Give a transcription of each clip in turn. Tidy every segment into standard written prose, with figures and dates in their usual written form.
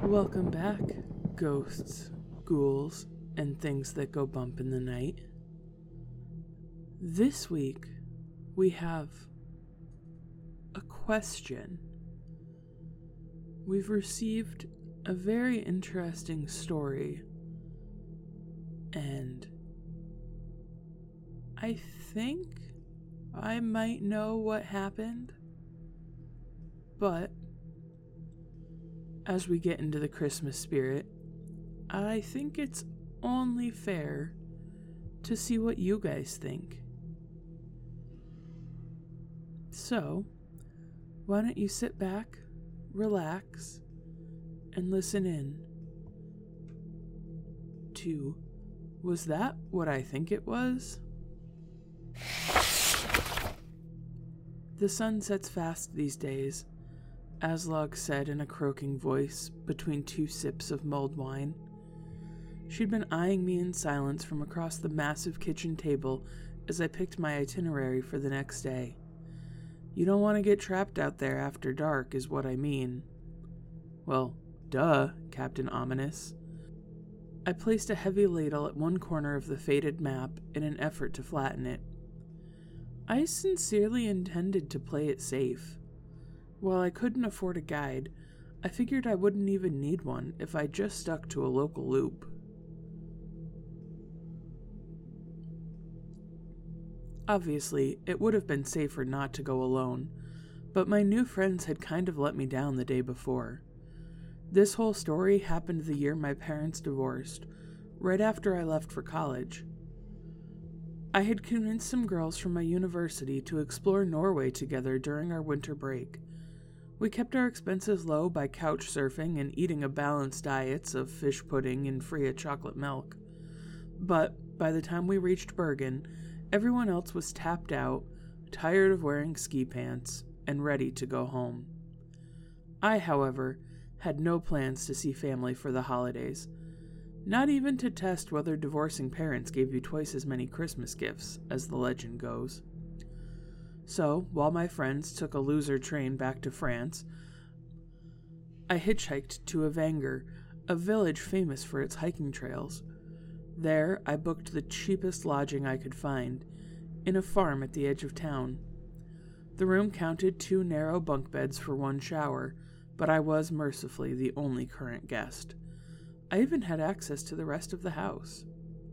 Welcome back, ghosts, ghouls, and things that go bump in the night. This week, we have a question. We've received a very interesting story, and I think I might know what happened, but as we get into the Christmas spirit, I think it's only fair to see what you guys think. So, why don't you sit back, relax, and listen in to Was That What I Think It Was? The sun sets fast these days, Aslog said in a croaking voice between two sips of mulled wine. She'd been eyeing me in silence from across the massive kitchen table as I picked my itinerary for the next day. You don't want to get trapped out there after dark, is what I mean. Well, duh, Captain Ominous. I placed a heavy ladle at one corner of the faded map in an effort to flatten it. I sincerely intended to play it safe. While I couldn't afford a guide, I figured I wouldn't even need one if I just stuck to a local loop. Obviously, it would have been safer not to go alone, but my new friends had kind of let me down the day before. This whole story happened the year my parents divorced, right after I left for college. I had convinced some girls from my university to explore Norway together during our winter break. We kept our expenses low by couch surfing and eating a balanced diets of fish pudding and Fria chocolate milk. But by the time we reached Bergen, everyone else was tapped out, tired of wearing ski pants, and ready to go home. I, however, had no plans to see family for the holidays, not even to test whether divorcing parents gave you twice as many Christmas gifts, as the legend goes. So, while my friends took a loser train back to France, I hitchhiked to Evanger, a village famous for its hiking trails. There, I booked the cheapest lodging I could find, in a farm at the edge of town. The room counted 2 narrow bunk beds for one shower, but I was mercifully the only current guest. I even had access to the rest of the house.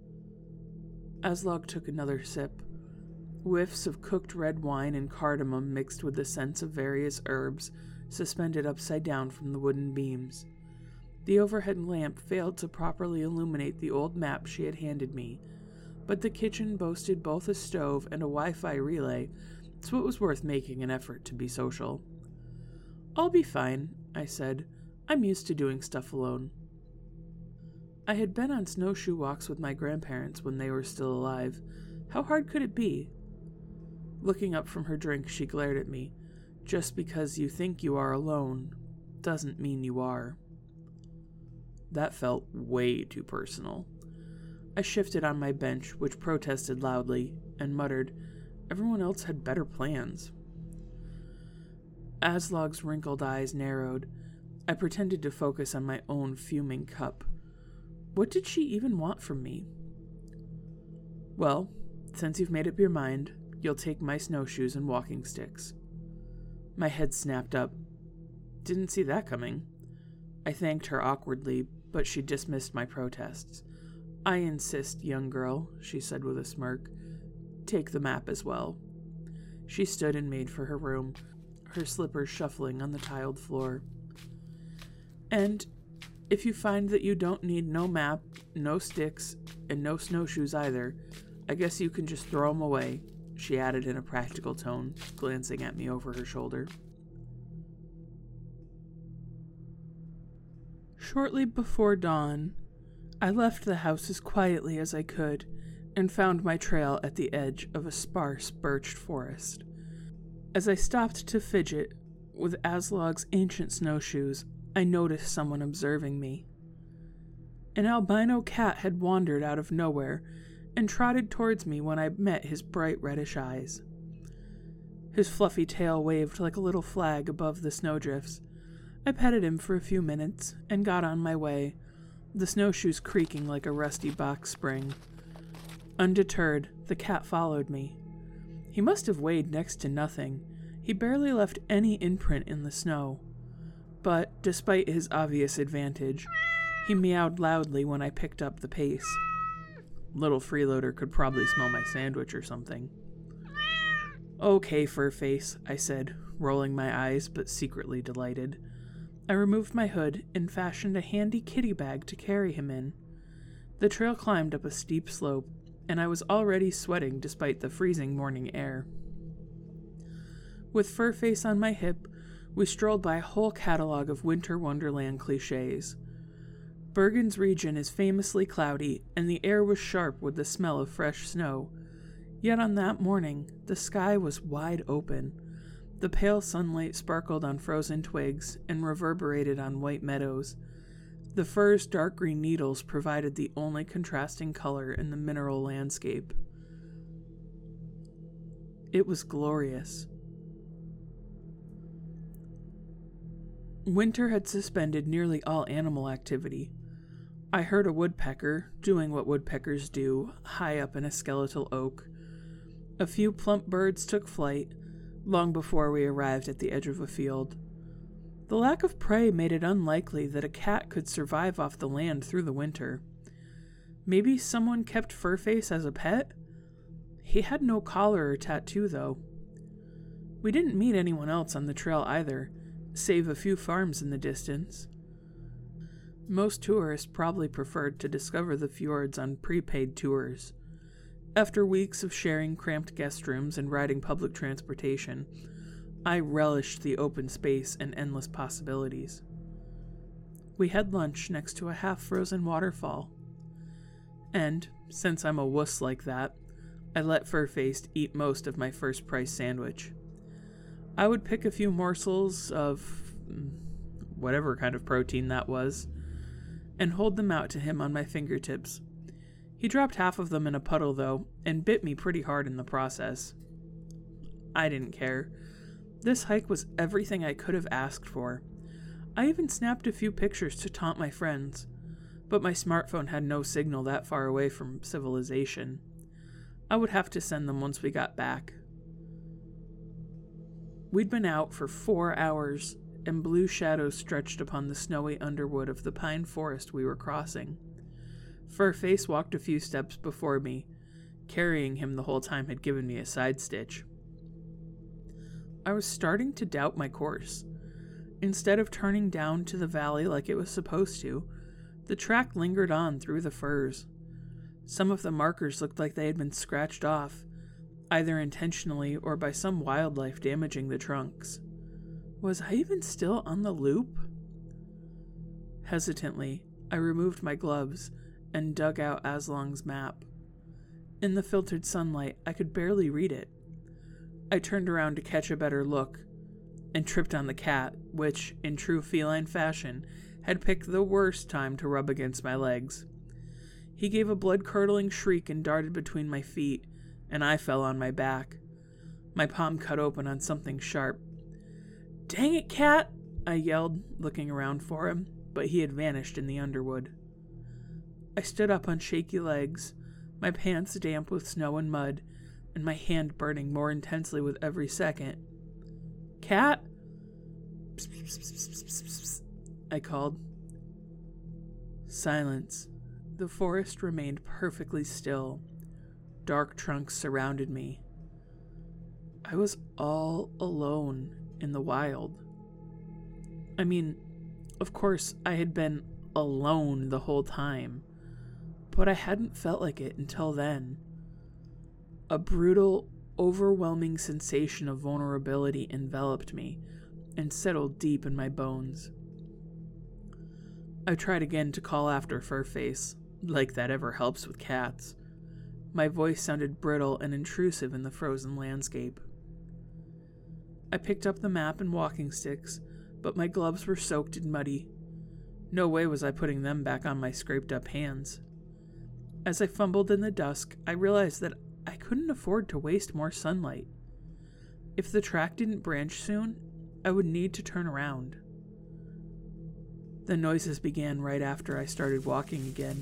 Aslog took another sip. Whiffs of cooked red wine and cardamom mixed with the scents of various herbs suspended upside down from the wooden beams. The overhead lamp failed to properly illuminate the old map she had handed me, but the kitchen boasted both a stove and a Wi-Fi relay, so it was worth making an effort to be social. "I'll be fine," I said. "I'm used to doing stuff alone." I had been on snowshoe walks with my grandparents when they were still alive. How hard could it be? Looking up from her drink, she glared at me. "Just because you think you are alone doesn't mean you are." That felt way too personal. I shifted on my bench, which protested loudly, and muttered, "Everyone else had better plans." Aslog's wrinkled eyes narrowed. I pretended to focus on my own fuming cup. What did she even want from me? "Well, since you've made up your mind, you'll take my snowshoes and walking sticks." My head snapped up. Didn't see that coming. I thanked her awkwardly, but she dismissed my protests. "I insist, young girl," she said with a smirk. "Take the map as well." She stood and made for her room, her slippers shuffling on the tiled floor. "And if you find that you don't need no map, no sticks, and no snowshoes either, I guess you can just throw 'em away," she added in a practical tone, glancing at me over her shoulder. Shortly before dawn, I left the house as quietly as I could and found my trail at the edge of a sparse birch forest. As I stopped to fidget with Aslog's ancient snowshoes, I noticed someone observing me. An albino cat had wandered out of nowhere and trotted towards me when I met his bright reddish eyes. His fluffy tail waved like a little flag above the snowdrifts. I petted him for a few minutes and got on my way, the snowshoes creaking like a rusty box spring. Undeterred, the cat followed me. He must have weighed next to nothing. He barely left any imprint in the snow. But, despite his obvious advantage, he meowed loudly when I picked up the pace. Little freeloader could probably smell my sandwich or something. "Okay, Furface," I said, rolling my eyes but secretly delighted. I removed my hood and fashioned a handy kitty bag to carry him in. The trail climbed up a steep slope, and I was already sweating despite the freezing morning air. With Furface on my hip, we strolled by a whole catalog of winter wonderland cliches. Bergen's region is famously cloudy, and the air was sharp with the smell of fresh snow. Yet on that morning, the sky was wide open. The pale sunlight sparkled on frozen twigs and reverberated on white meadows. The fir's dark green needles provided the only contrasting color in the mineral landscape. It was glorious. Winter had suspended nearly all animal activity. I heard a woodpecker, doing what woodpeckers do, high up in a skeletal oak. A few plump birds took flight, long before we arrived at the edge of a field. The lack of prey made it unlikely that a cat could survive off the land through the winter. Maybe someone kept Furface as a pet? He had no collar or tattoo, though. We didn't meet anyone else on the trail either, save a few farms in the distance. Most tourists probably preferred to discover the fjords on prepaid tours. After weeks of sharing cramped guest rooms and riding public transportation, I relished the open space and endless possibilities. We had lunch next to a half-frozen waterfall. And, since I'm a wuss like that, I let Furface eat most of my first-price sandwich. I would pick a few morsels of whatever kind of protein that was, and hold them out to him on my fingertips. He dropped half of them in a puddle, though, and bit me pretty hard in the process. I didn't care. This hike was everything I could have asked for. I even snapped a few pictures to taunt my friends, but my smartphone had no signal that far away from civilization. I would have to send them once we got back. We'd been out for 4 hours, and blue shadows stretched upon the snowy underwood of the pine forest we were crossing. Furface walked a few steps before me. Carrying him the whole time had given me a side stitch. I was starting to doubt my course. Instead of turning down to the valley like it was supposed to, the track lingered on through the firs. Some of the markers looked like they had been scratched off, either intentionally or by some wildlife damaging the trunks. Was I even still on the loop? Hesitantly, I removed my gloves and dug out Aslong's map. In the filtered sunlight, I could barely read it. I turned around to catch a better look, and tripped on the cat, which, in true feline fashion, had picked the worst time to rub against my legs. He gave a blood-curdling shriek and darted between my feet, and I fell on my back. My palm cut open on something sharp. "Dang it, cat!" I yelled, looking around for him, but he had vanished in the underwood. I stood up on shaky legs, my pants damp with snow and mud, and my hand burning more intensely with every second. "Cat?" "Psst, psst, psst, psst, psst, psst," I called. Silence. The forest remained perfectly still. Dark trunks surrounded me. I was all alone in the wild. I mean, of course, I had been alone the whole time, but I hadn't felt like it until then. A brutal, overwhelming sensation of vulnerability enveloped me and settled deep in my bones. I tried again to call after Furface, like that ever helps with cats. My voice sounded brittle and intrusive in the frozen landscape. I picked up the map and walking sticks, but my gloves were soaked and muddy. No way was I putting them back on my scraped-up hands. As I fumbled in the dusk, I realized that I couldn't afford to waste more sunlight. If the track didn't branch soon, I would need to turn around. The noises began right after I started walking again.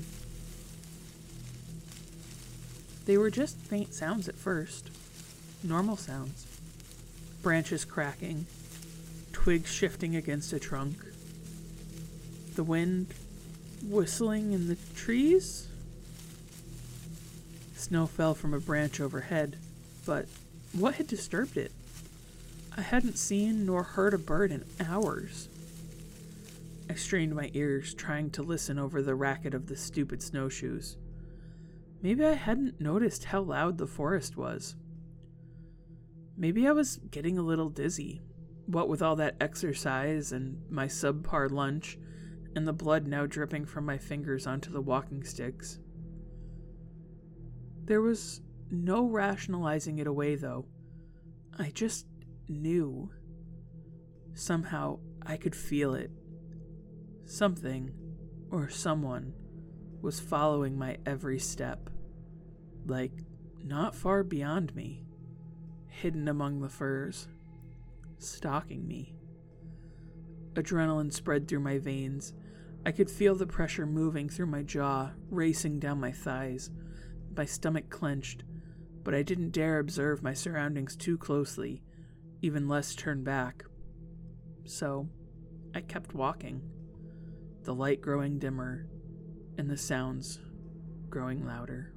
They were just faint sounds at first. Normal sounds. Branches cracking, twigs shifting against a trunk, the wind whistling in the trees. Snow fell from a branch overhead, but what had disturbed it? I hadn't seen nor heard a bird in hours. I strained my ears, trying to listen over the racket of the stupid snowshoes. Maybe I hadn't noticed how loud the forest was. Maybe I was getting a little dizzy, what with all that exercise and my subpar lunch, and the blood now dripping from my fingers onto the walking sticks. There was no rationalizing it away, though. I just knew. Somehow I could feel it. Something, or someone, was following my every step. Like, not far beyond me, hidden among the firs, stalking me. Adrenaline spread through my veins. I could feel the pressure moving through my jaw, racing down my thighs. My stomach clenched, but I didn't dare observe my surroundings too closely, even less turn back. So, I kept walking, the light growing dimmer, and the sounds growing louder.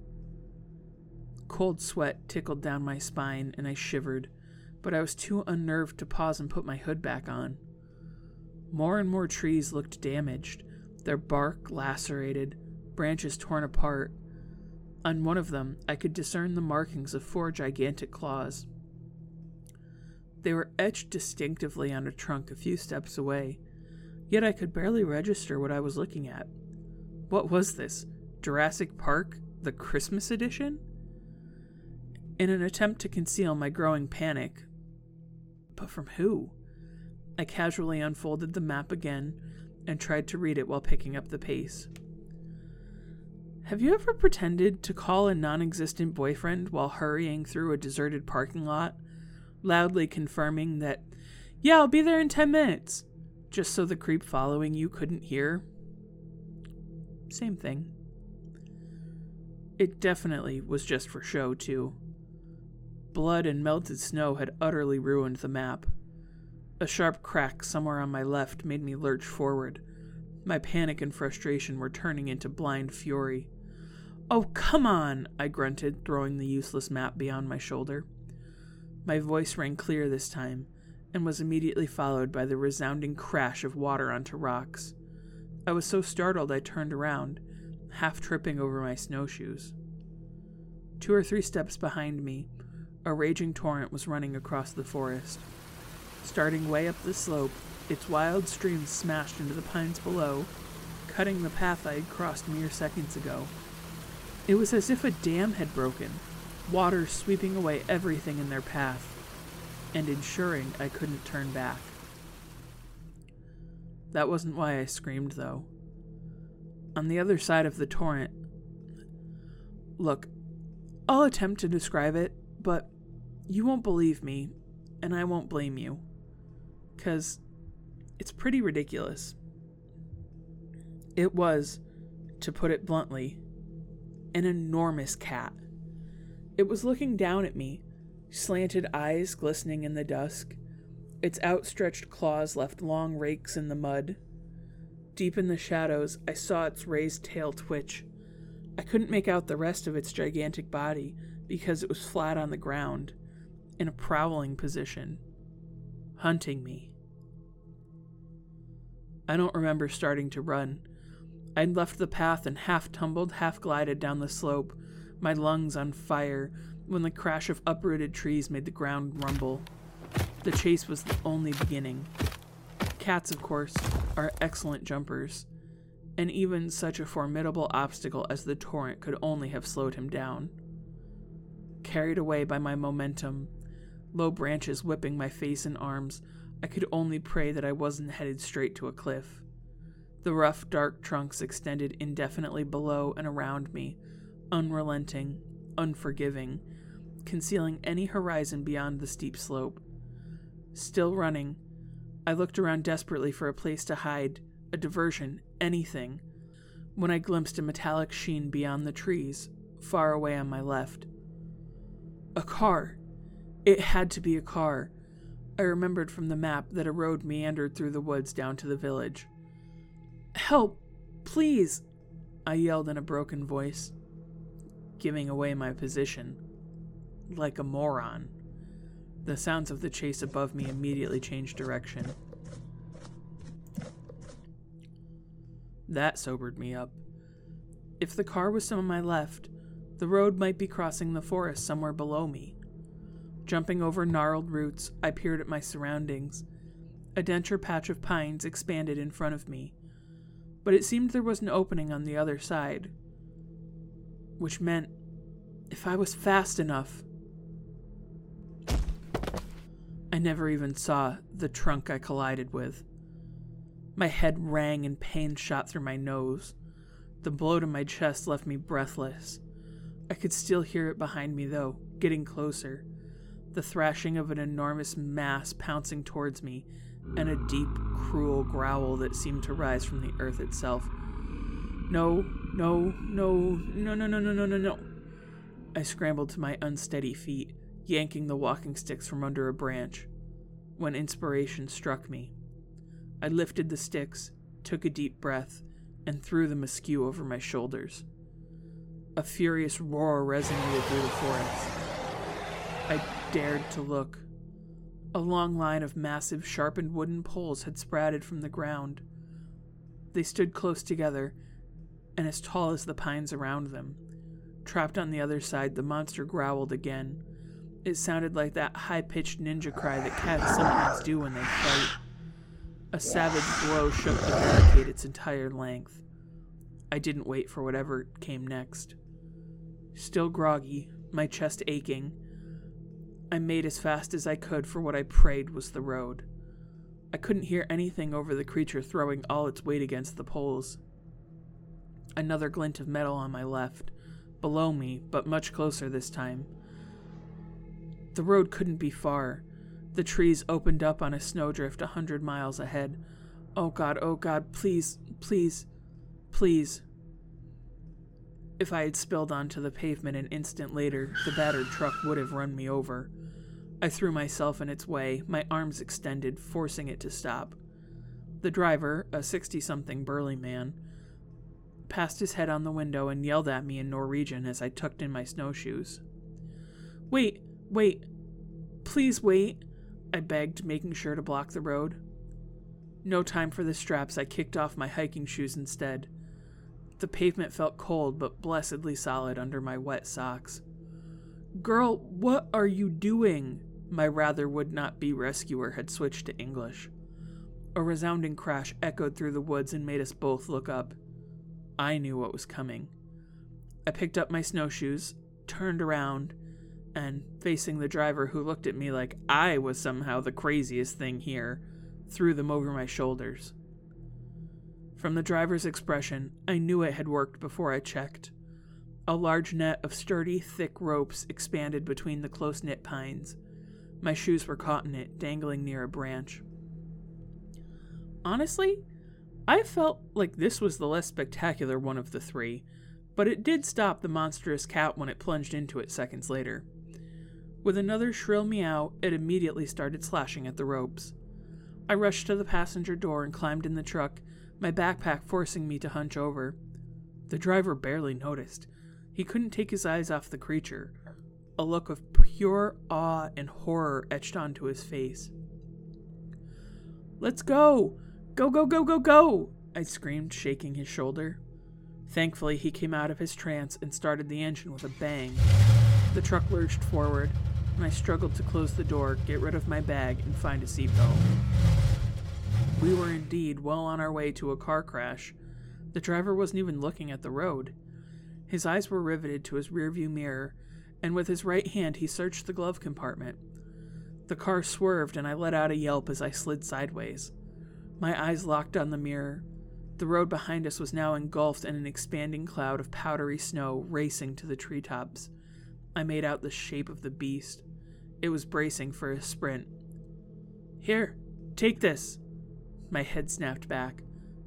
Cold sweat tickled down my spine, and I shivered, but I was too unnerved to pause and put my hood back on. More and more trees looked damaged, their bark lacerated, branches torn apart. On one of them, I could discern the markings of 4 gigantic claws. They were etched distinctively on a trunk a few steps away, yet I could barely register what I was looking at. What was this? Jurassic Park, the Christmas edition? In an attempt to conceal my growing panic, but from who? I casually unfolded the map again and tried to read it while picking up the pace. Have you ever pretended to call a non-existent boyfriend while hurrying through a deserted parking lot, loudly confirming that, "Yeah, I'll be there in 10 minutes," just so the creep following you couldn't hear? Same thing. It definitely was just for show, too. Blood and melted snow had utterly ruined the map. A sharp crack somewhere on my left made me lurch forward. My panic and frustration were turning into blind fury. "Oh, come on," I grunted, throwing the useless map beyond my shoulder. My voice rang clear this time, and was immediately followed by the resounding crash of water onto rocks. I was so startled I turned around, half tripping over my snowshoes. 2 or 3 steps behind me, a raging torrent was running across the forest. Starting way up the slope, its wild streams smashed into the pines below, cutting the path I had crossed mere seconds ago. It was as if a dam had broken, water sweeping away everything in their path, and ensuring I couldn't turn back. That wasn't why I screamed, though. On the other side of the torrent... Look, I'll attempt to describe it, but you won't believe me, and I won't blame you. 'Cause it's pretty ridiculous. It was, to put it bluntly, an enormous cat. It was looking down at me, slanted eyes glistening in the dusk. Its outstretched claws left long rakes in the mud. Deep in the shadows, I saw its raised tail twitch. I couldn't make out the rest of its gigantic body because it was flat on the ground, in a prowling position, hunting me. I don't remember starting to run. I'd left the path and half tumbled, half glided down the slope, my lungs on fire, when the crash of uprooted trees made the ground rumble. The chase was the only beginning. Cats, of course, are excellent jumpers, and even such a formidable obstacle as the torrent could only have slowed him down. Carried away by my momentum, low branches whipping my face and arms, I could only pray that I wasn't headed straight to a cliff. The rough, dark trunks extended indefinitely below and around me, unrelenting, unforgiving, concealing any horizon beyond the steep slope. Still running, I looked around desperately for a place to hide, a diversion, anything, when I glimpsed a metallic sheen beyond the trees, far away on my left. A car. It had to be a car. I remembered from the map that a road meandered through the woods down to the village. "Help! Please!" I yelled in a broken voice, giving away my position. Like a moron. The sounds of the chase above me immediately changed direction. That sobered me up. If the car was on my left, the road might be crossing the forest somewhere below me. Jumping over gnarled roots, I peered at my surroundings. A denser patch of pines expanded in front of me, but it seemed there was an opening on the other side, which meant if I was fast enough. I never even saw the trunk I collided with. My head rang and pain shot through my nose. The blow to my chest left me breathless. I could still hear it behind me, though, getting closer. The thrashing of an enormous mass pouncing towards me, and a deep, cruel growl that seemed to rise from the earth itself. No. I scrambled to my unsteady feet, yanking the walking sticks from under a branch, when inspiration struck me. I lifted the sticks, took a deep breath, and threw them askew over my shoulders. A furious roar resonated through the forest. I dared to look. A long line of massive, sharpened wooden poles had sprouted from the ground. They stood close together, and as tall as the pines around them. Trapped on the other side, the monster growled again. It sounded like that high-pitched ninja cry that cats sometimes do when they fight. A savage blow shook the barricade its entire length. I didn't wait for whatever came next. Still groggy, my chest aching, I made as fast as I could for what I prayed was the road. I couldn't hear anything over the creature throwing all its weight against the poles. Another glint of metal on my left, below me, but much closer this time. The road couldn't be far. The trees opened up on a snowdrift 100 miles ahead. Oh God, please. If I had spilled onto the pavement an instant later, the battered truck would have run me over. I threw myself in its way, my arms extended, forcing it to stop. The driver, a 60-something burly man, passed his head on the window and yelled at me in Norwegian as I tucked in my snowshoes. Wait, please wait, I begged, making sure to block the road. No time for the straps, I kicked off my hiking shoes instead. The pavement felt cold but blessedly solid under my wet socks. Girl, what are you doing? My rather would-not-be rescuer had switched to English. A resounding crash echoed through the woods and made us both look up. I knew what was coming. I picked up my snowshoes, turned around, and, facing the driver who looked at me like I was somehow the craziest thing here, threw them over my shoulders. From the driver's expression, I knew it had worked before I checked. A large net of sturdy, thick ropes expanded between the close-knit pines. My shoes were caught in it, dangling near a branch. Honestly, I felt like this was the less spectacular one of the three, but it did stop the monstrous cat when it plunged into it seconds later. With another shrill meow, it immediately started slashing at the ropes. I rushed to the passenger door and climbed in the truck, my backpack forcing me to hunch over. The driver barely noticed. He couldn't take his eyes off the creature. A look of pure awe and horror etched onto his face. Let's go! Go! I screamed, shaking his shoulder. Thankfully, he came out of his trance and started the engine with a bang. The truck lurched forward, and I struggled to close the door, get rid of my bag, and find a seatbelt. We were indeed well on our way to a car crash. The driver wasn't even looking at the road. His eyes were riveted to his rearview mirror, and with his right hand he searched the glove compartment. The car swerved, and I let out a yelp as I slid sideways. My eyes locked on the mirror. The road behind us was now engulfed in an expanding cloud of powdery snow racing to the treetops. I made out the shape of the beast. It was bracing for a sprint. Here, take this. My head snapped back.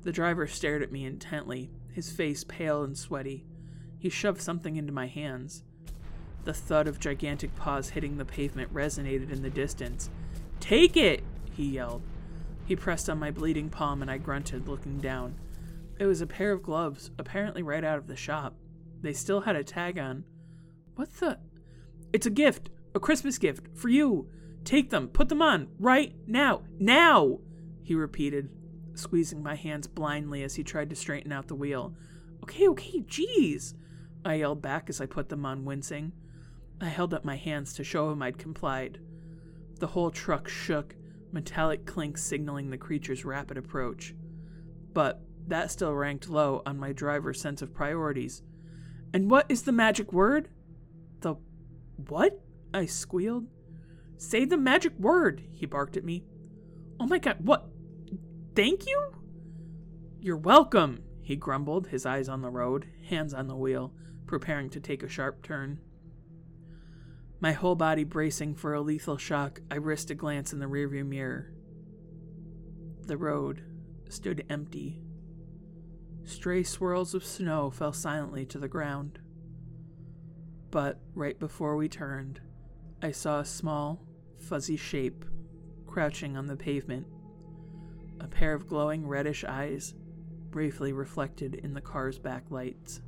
The driver stared at me intently, his face pale and sweaty. He shoved something into my hands. The thud of gigantic paws hitting the pavement resonated in the distance. "Take it!" he yelled. He pressed on my bleeding palm and I grunted, looking down. It was a pair of gloves, apparently right out of the shop. They still had a tag on. What the? "It's a gift! A Christmas gift! For you! Take them! Put them on! Right now! Now!" he repeated, squeezing my hands blindly as he tried to straighten out the wheel. Okay, jeez!" I yelled back as I put them on, wincing. I held up my hands to show him I'd complied. The whole truck shook, metallic clinks signaling the creature's rapid approach. But that still ranked low on my driver's sense of priorities. "And what is the magic word?" "The what?" I squealed. "Say the magic word," he barked at me. "Oh my god, what? Thank you?" "You're welcome," he grumbled, his eyes on the road, hands on the wheel, preparing to take a sharp turn. My whole body bracing for a lethal shock, I risked a glance in the rearview mirror. The road stood empty. Stray swirls of snow fell silently to the ground. But right before we turned, I saw a small, fuzzy shape crouching on the pavement, a pair of glowing reddish eyes briefly reflected in the car's backlights.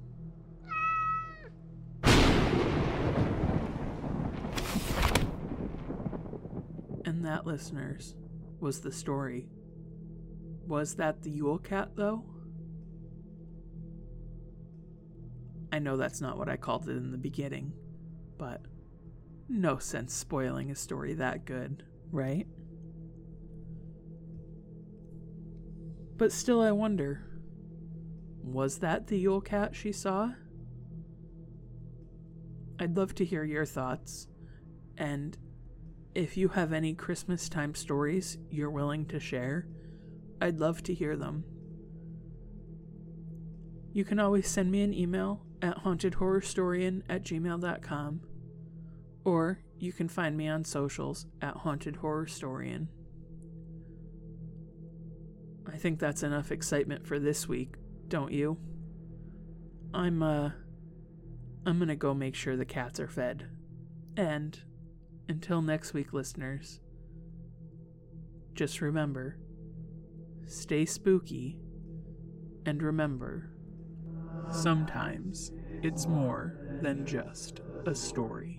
And that, listeners, was the story. Was that the Yule Cat, though? I know that's not what I called it in the beginning, but no sense spoiling a story that good, right? But still I wonder, was that the Yule Cat she saw? I'd love to hear your thoughts, and if you have any Christmas time stories you're willing to share, I'd love to hear them. You can always send me an email at hauntedhorrorstorian@gmail.com, or you can find me on socials at hauntedhorrorstorian. I think that's enough excitement for this week, don't you? I'm gonna go make sure the cats are fed. And until next week, listeners, just remember, stay spooky, and remember, sometimes it's more than just a story.